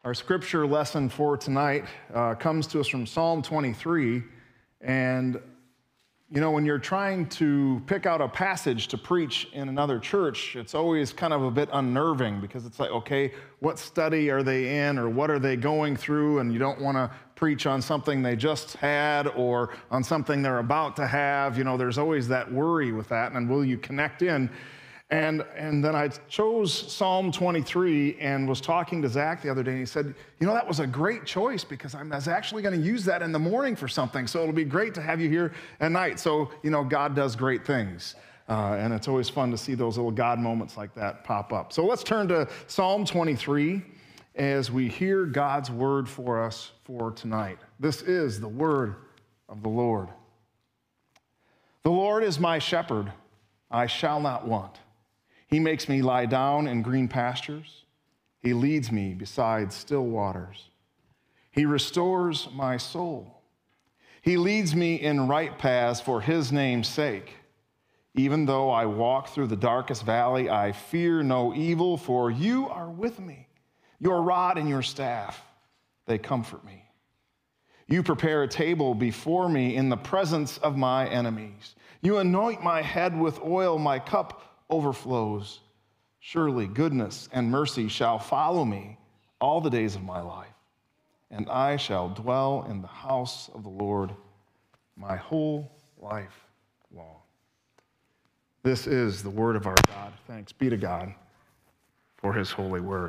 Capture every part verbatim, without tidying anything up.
Our scripture lesson for tonight uh, comes to us from Psalm twenty-three. And, you know, when you're trying to pick out a passage to preach in another church, it's always kind of a bit unnerving because it's like, okay, what study are they in or what are they going through? And you don't want to preach on something they just had or on something they're about to have. You know, there's always that worry with that. And will you connect in? And and then I chose Psalm twenty-three and was talking to Zach the other day, and he said, you know, that was a great choice because I was actually going to use that in the morning for something, so it'll be great to have you here at night. So, you know, God does great things, uh, and it's always fun to see those little God moments like that pop up. So let's turn to Psalm twenty-three as we hear God's word for us for tonight. This is the word of the Lord. The Lord is my shepherd, I shall not want. He makes me lie down in green pastures. He leads me beside still waters. He restores my soul. He leads me in right paths for his name's sake. Even though I walk through the darkest valley, I fear no evil, for you are with me. Your rod and your staff, they comfort me. You prepare a table before me in the presence of my enemies. You anoint my head with oil, my cup overflows. Surely goodness and mercy shall follow me all the days of my life, and I shall dwell in the house of the Lord my whole life long. This is the word of our God. Thanks be to God for his holy word.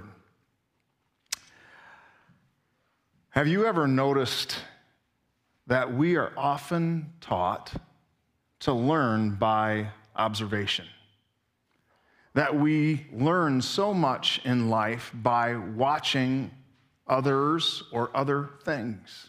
Have you ever noticed that we are often taught to learn by observation? That we learn so much in life by watching others or other things.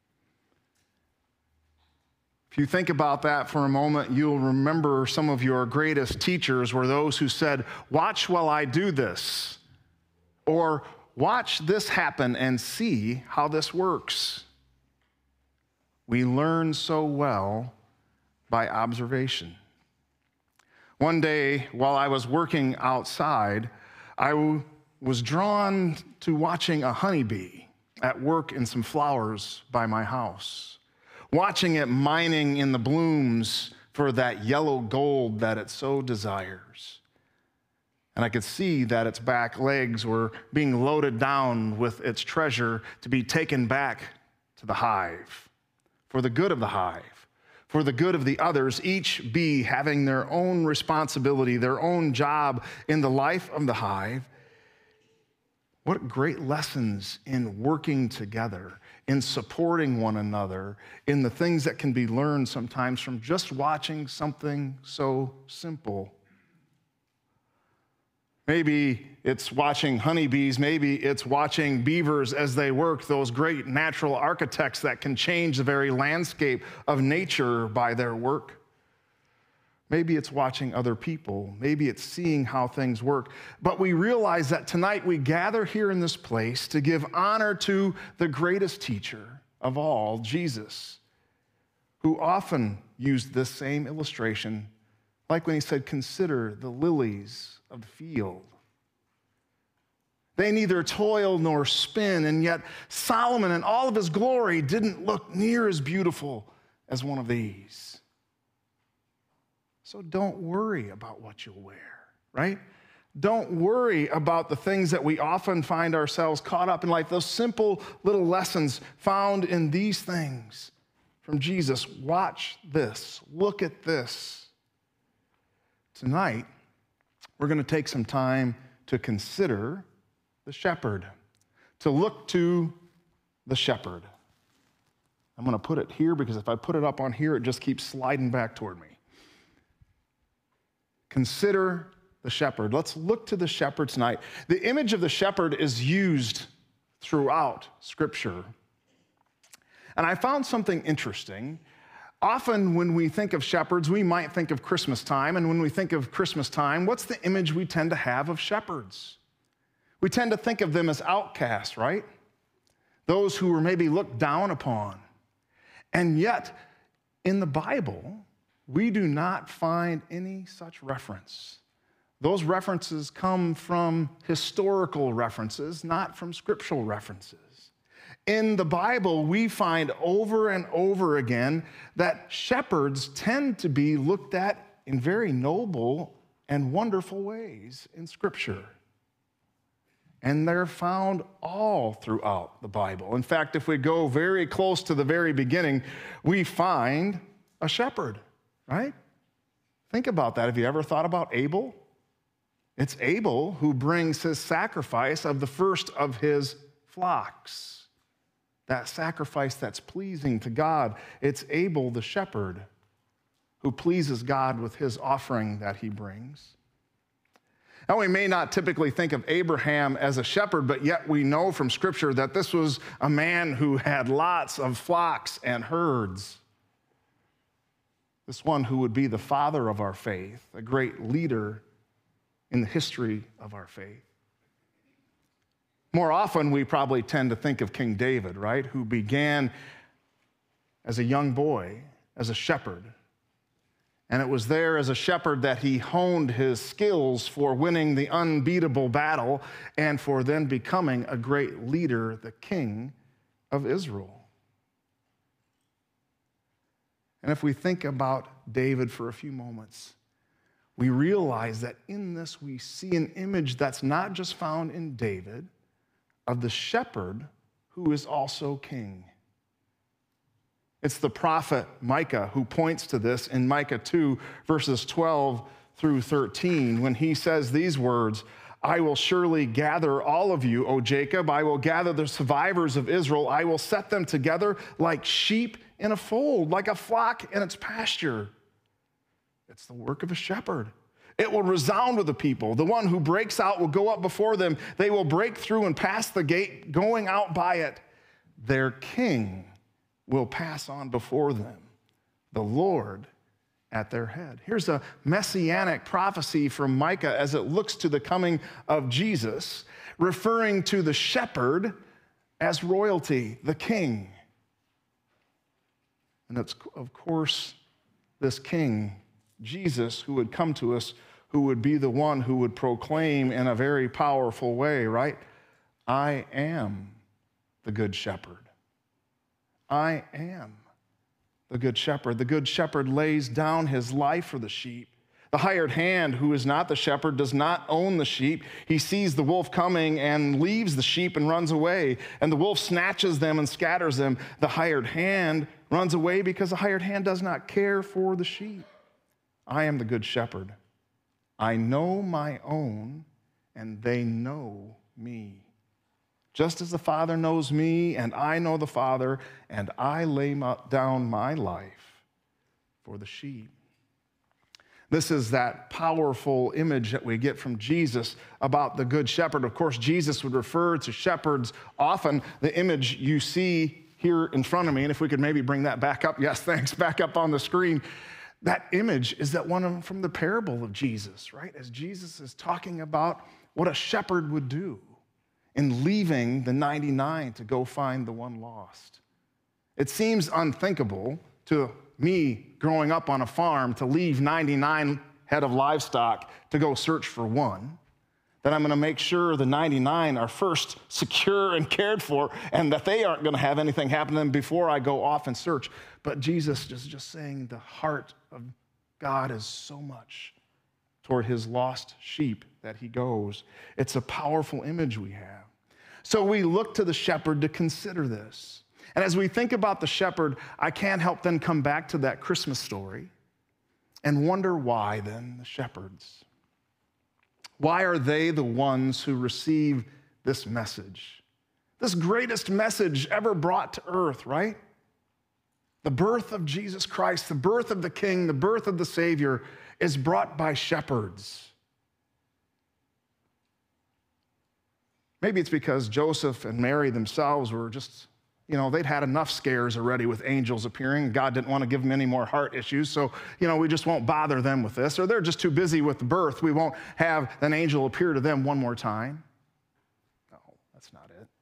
If you think about that for a moment, you'll remember some of your greatest teachers were those who said, watch while I do this, or watch this happen and see how this works. We learn so well by observation. One day, while I was working outside, I w- was drawn to watching a honeybee at work in some flowers by my house, watching it mining in the blooms for that yellow gold that it so desires. And I could see that its back legs were being loaded down with its treasure to be taken back to the hive for the good of the hive. For the good of the others, each bee having their own responsibility, their own job in the life of the hive. What great lessons in working together, in supporting one another, in the things that can be learned sometimes from just watching something so simple. Maybe it's watching honeybees, maybe it's watching beavers as they work, those great natural architects that can change the very landscape of nature by their work. Maybe it's watching other people, maybe it's seeing how things work. But we realize that tonight we gather here in this place to give honor to the greatest teacher of all, Jesus, who often used this same illustration, like when he said, consider the lilies of the field. They neither toil nor spin, and yet Solomon in all of his glory didn't look near as beautiful as one of these. So don't worry about what you'll wear, right? Don't worry about the things that we often find ourselves caught up in life, those simple little lessons found in these things from Jesus. Watch this, look at this. Tonight, we're going to take some time to consider the shepherd, to look to the shepherd. I'm going to put it here because if I put it up on here, it just keeps sliding back toward me. Consider the shepherd. Let's look to the shepherd tonight. The image of the shepherd is used throughout Scripture. And I found something interesting. Often when we think of shepherds, we might think of Christmas time. And when we think of Christmas time, what's the image we tend to have of shepherds? We tend to think of them as outcasts, right? Those who were maybe looked down upon. And yet, in the Bible, we do not find any such reference. those references come from historical references, not from scriptural references. In the Bible, we find over and over again that shepherds tend to be looked at in very noble and wonderful ways in Scripture. And they're found all throughout the Bible. In fact, if we go very close to the very beginning, we find a shepherd, right? Think about that. Have you ever thought about Abel? It's Abel who brings his sacrifice of the first of his flocks. That sacrifice that's pleasing to God. It's Abel the shepherd who pleases God with his offering that he brings. Now, we may not typically think of Abraham as a shepherd, but yet we know from Scripture that this was a man who had lots of flocks and herds. This one who would be the father of our faith, a great leader in the history of our faith. More often, we probably tend to think of King David, right, who began as a young boy, as a shepherd. And it was there as a shepherd that he honed his skills for winning the unbeatable battle and for then becoming a great leader, the king of Israel. And if we think about David for a few moments, we realize that in this we see an image that's not just found in David of the shepherd who is also king. It's the prophet Micah who points to this in Micah two, verses twelve through thirteen, when he says these words, "I will surely gather all of you, O Jacob. I will gather the survivors of Israel. I will set them together like sheep in a fold, like a flock in its pasture." It's the work of a shepherd. It will resound with the people. The one who breaks out will go up before them. They will break through and pass the gate, going out by it. Their king will pass on before them, the Lord at their head. Here's a messianic prophecy from Micah as it looks to the coming of Jesus, referring to the shepherd as royalty, the king. And it's, of course, this king, Jesus, who would come to us, who would be the one who would proclaim in a very powerful way, right? I am the good shepherd. I am the good shepherd. The good shepherd lays down his life for the sheep. The hired hand, who is not the shepherd, does not own the sheep. He sees the wolf coming and leaves the sheep and runs away. And the wolf snatches them and scatters them. The hired hand runs away because the hired hand does not care for the sheep. I am the good shepherd. I know my own, and they know me. Just as the Father knows me, and I know the Father, and I lay down my life for the sheep. This is that powerful image that we get from Jesus about the good shepherd. Of course, Jesus would refer to shepherds often. The image you see here in front of me, and if we could maybe bring that back up. Yes, thanks, back up on the screen. That image is that one from the parable of Jesus, right? As Jesus is talking about what a shepherd would do in leaving the ninety-nine to go find the one lost. It seems unthinkable to me growing up on a farm to leave ninety-nine head of livestock to go search for one, that I'm going to make sure the ninety-nine are first secure and cared for and that they aren't going to have anything happen to them before I go off and search. But Jesus is just saying the heart of God is so much toward his lost sheep that he goes. It's a powerful image we have. So we look to the shepherd to consider this. And as we think about the shepherd, I can't help then come back to that Christmas story and wonder why then the shepherds? Why are they the ones who receive this message? This greatest message ever brought to earth, right? The birth of Jesus Christ, the birth of the King, the birth of the Savior is brought by shepherds. Maybe it's because Joseph and Mary themselves were just, you know, they'd had enough scares already with angels appearing. God didn't want to give them any more heart issues, so, you know, we just won't bother them with this. Or they're just too busy with the birth. We won't have an angel appear to them one more time. No, that's not it.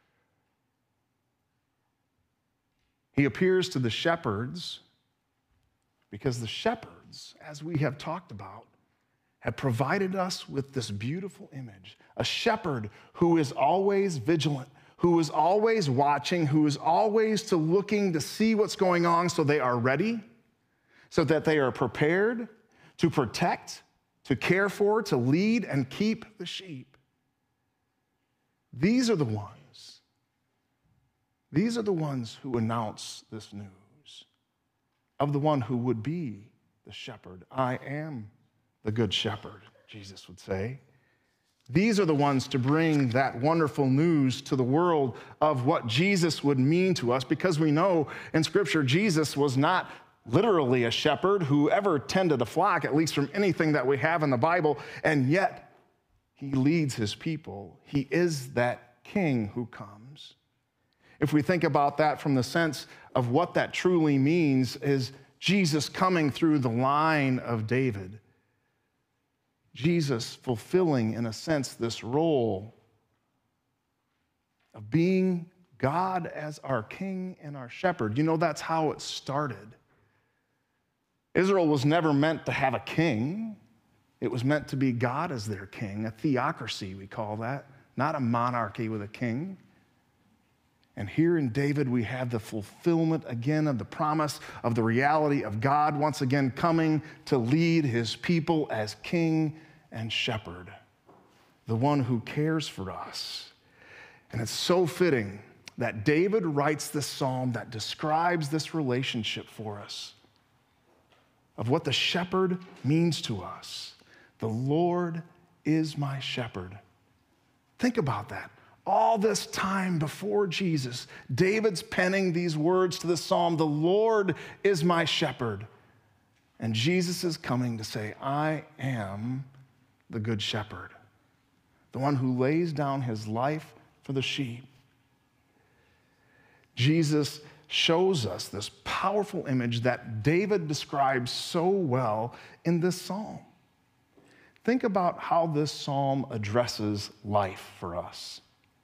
He appears to the shepherds because the shepherds, as we have talked about, had provided us with this beautiful image, a shepherd who is always vigilant, who is always watching, who is always to looking to see what's going on so they are ready, so that they are prepared to protect, to care for, to lead and keep the sheep. These are the ones, these are the ones who announce this news of the one who would be the shepherd. I am the good shepherd, Jesus would say. These are the ones to bring that wonderful news to the world of what Jesus would mean to us, because we know in Scripture Jesus was not literally a shepherd who ever tended a flock, at least from anything that we have in the Bible, and yet he leads his people. He is that king who comes. If we think about that from the sense of what that truly means, is Jesus coming through the line of David. Jesus fulfilling, in a sense, this role of being God as our king and our shepherd. You know, that's how it started. Israel was never meant to have a king. It was meant to be God as their king, a theocracy, we call that, not a monarchy with a king. And here in David, we have the fulfillment again of the promise of the reality of God once again coming to lead his people as king and shepherd, the one who cares for us. And it's so fitting that David writes this psalm that describes this relationship for us of what the shepherd means to us. The Lord is my shepherd. Think about that. All this time before Jesus, David's penning these words to the psalm, the Lord is my shepherd. And Jesus is coming to say, I am the good shepherd, the one who lays down his life for the sheep. Jesus shows us this powerful image that David describes so well in this psalm. Think about how this psalm addresses life for us.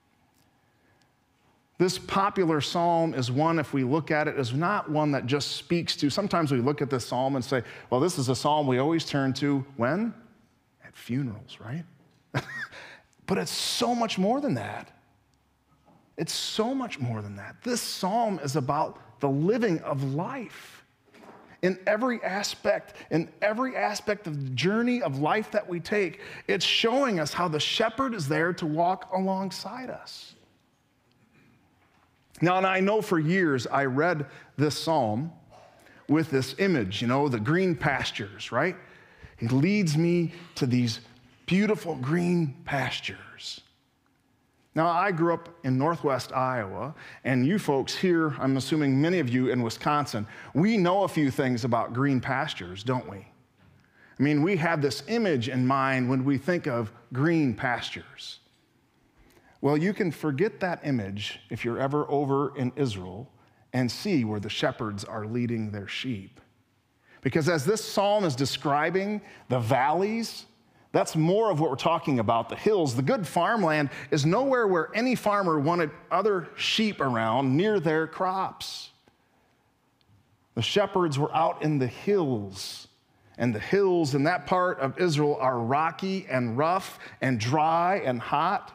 This popular psalm is one, if we look at it, is not one that just speaks to, sometimes we look at this psalm and say, well, this is a psalm we always turn to when? At funerals, right? But it's so much more than that. It's so much more than that. This psalm is about the living of life in every aspect, in every aspect of the journey of life that we take. It's showing us how the shepherd is there to walk alongside us. Now, and I know for years I read this psalm with this image, you know, the green pastures, right? He leads me to these beautiful green pastures. Now, I grew up in Northwest Iowa, and you folks here, I'm assuming many of you in Wisconsin, we know a few things about green pastures, don't we? I mean, we have this image in mind when we think of green pastures. Well, you can forget that image if you're ever over in Israel and see where the shepherds are leading their sheep. Because as this psalm is describing the valleys, that's more of what we're talking about, the hills. The good farmland is nowhere where any farmer wanted other sheep around near their crops. The shepherds were out in the hills, and the hills in that part of Israel are rocky and rough and dry and hot.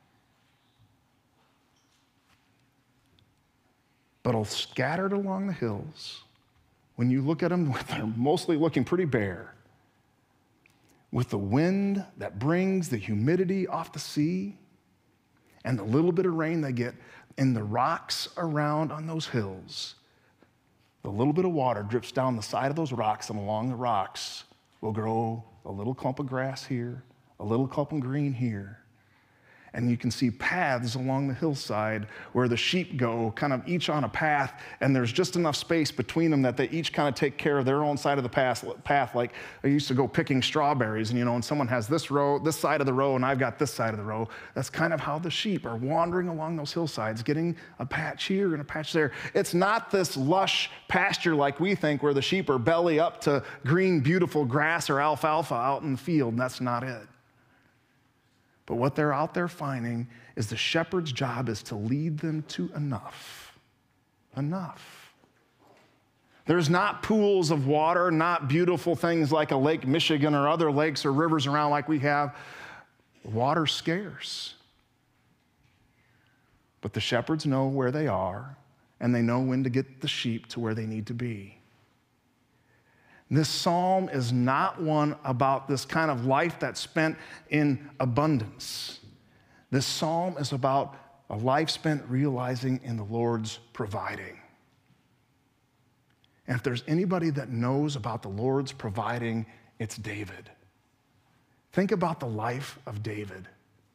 But scattered along the hills, when you look at them, they're mostly looking pretty bare. With the wind that brings the humidity off the sea and the little bit of rain they get in the rocks around on those hills, the little bit of water drips down the side of those rocks, and along the rocks will grow a little clump of grass here, a little clump of green here. And you can see paths along the hillside where the sheep go, kind of each on a path, and there's just enough space between them that they each kind of take care of their own side of the path. path. Like I used to go picking strawberries, and you know, and someone has this row, this side of the row, and I've got this side of the row. That's kind of how the sheep are wandering along those hillsides, getting a patch here and a patch there. It's not this lush pasture like we think where the sheep are belly up to green, beautiful grass or alfalfa out in the field. That's not it. But what they're out there finding is the shepherd's job is to lead them to enough. Enough. There's not pools of water, not beautiful things like a Lake Michigan or other lakes or rivers around like we have. Water's scarce. But the shepherds know where they are, and they know when to get the sheep to where they need to be. This psalm is not one about this kind of life that's spent in abundance. This psalm is about a life spent realizing in the Lord's providing. And if there's anybody that knows about the Lord's providing, it's David. Think about the life of David.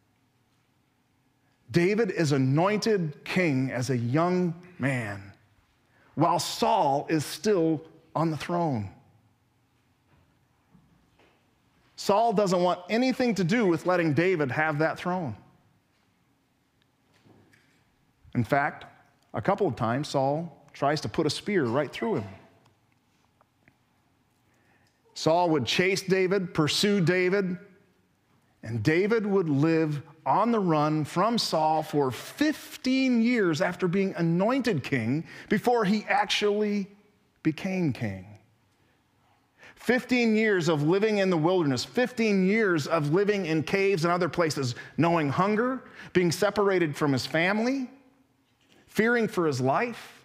David is anointed king as a young man, while Saul is still on the throne. Saul doesn't want anything to do with letting David have that throne. In fact, a couple of times, Saul tries to put a spear right through him. Saul would chase David, pursue David, and David would live on the run from Saul for fifteen years after being anointed king before he actually became king. fifteen years of living in the wilderness, fifteen years of living in caves and other places, knowing hunger, being separated from his family, fearing for his life,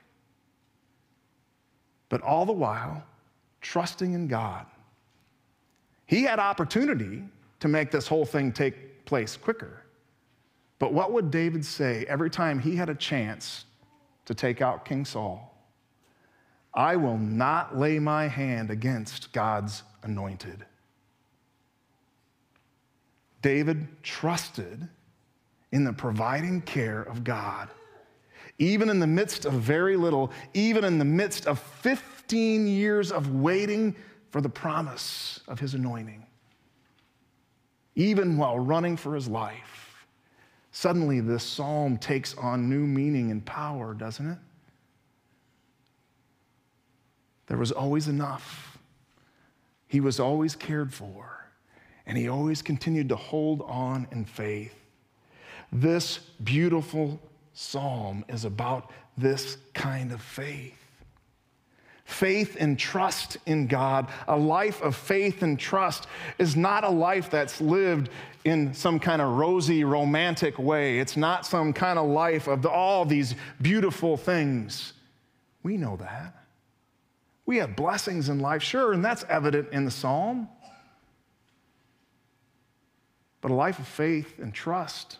but all the while trusting in God. He had opportunity to make this whole thing take place quicker. But what would David say every time he had a chance to take out King Saul? I will not lay my hand against God's anointed. David trusted in the providing care of God. Even in the midst of very little, even in the midst of fifteen years of waiting for the promise of his anointing, even while running for his life, suddenly this psalm takes on new meaning and power, doesn't it? There was always enough. He was always cared for, and he always continued to hold on in faith. This beautiful psalm is about this kind of faith. Faith and trust in God. A life of faith and trust is not a life that's lived in some kind of rosy, romantic way. It's not some kind of life of all these beautiful things. We know that. We have blessings in life, sure, and that's evident in the psalm. But a life of faith and trust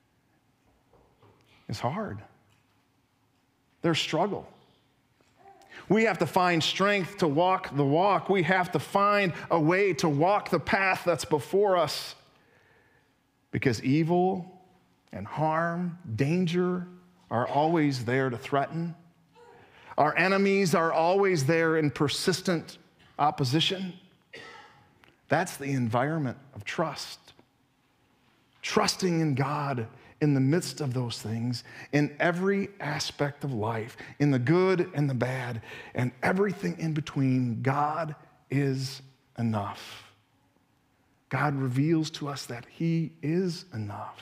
is hard. There's struggle. We have to find strength to walk the walk. We have to find a way to walk the path that's before us, because evil and harm, danger are always there to threaten. Our enemies are always there in persistent opposition. That's the environment of trust. Trusting in God in the midst of those things, in every aspect of life, in the good and the bad, and everything in between, God is enough. God reveals to us that he is enough.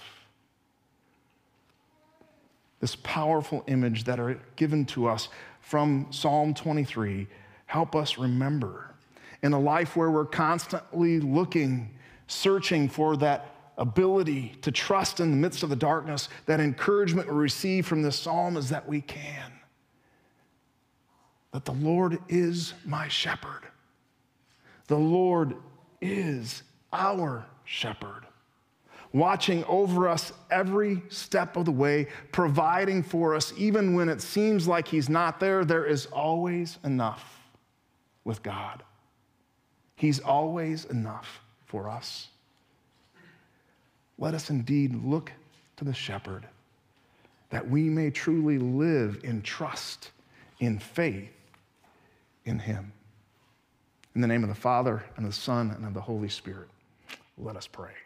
This powerful image that are given to us from Psalm twenty-three help us remember in a life where we're constantly looking, searching for that ability to trust in the midst of the darkness, that encouragement we receive from this psalm is that we can. That the Lord is my shepherd. The Lord is our shepherd, watching over us every step of the way, providing for us even when it seems like he's not there. There is always enough with God. He's always enough for us. Let us indeed look to the shepherd, that we may truly live in trust, in faith in him. In the name of the Father, and the Son, and of the Holy Spirit, let us pray.